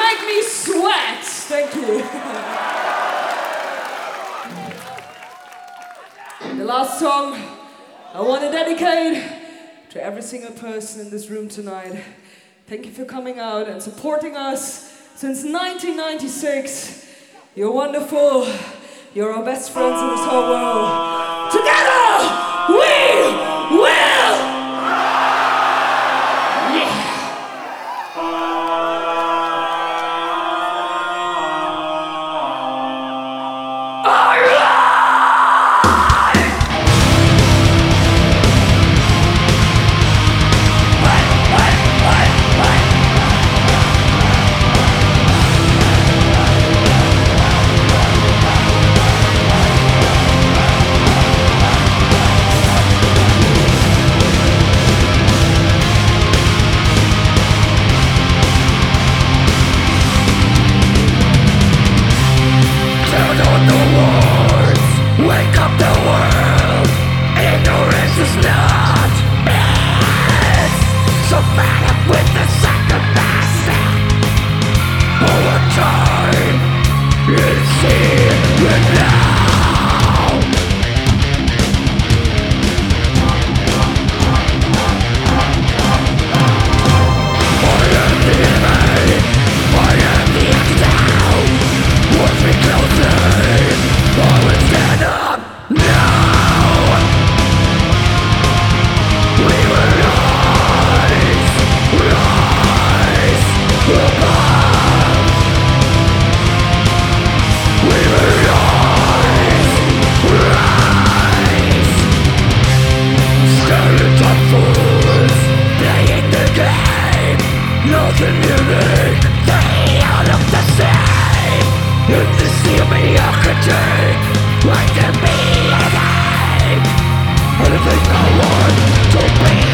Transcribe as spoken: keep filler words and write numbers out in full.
make me sweat. Thank you. The last song I want to dedicate to every single person in this room tonight. Thank you for coming out and supporting us since nineteen ninety-six. You're wonderful. You're our best friends in this whole world. Together, we will! Wake up the world, ignorance is not it. So fed up with the sacrifice. Over time, it's here and now. I am the enemy, I am the antidote. Watch me closely, I will stand up. No! We will rise, rise above. We will rise, rise. Stereotype fools, playing the game. Nothing unique, they all look the same. In the sea of mediocrity, I can be again. Anything I want to be.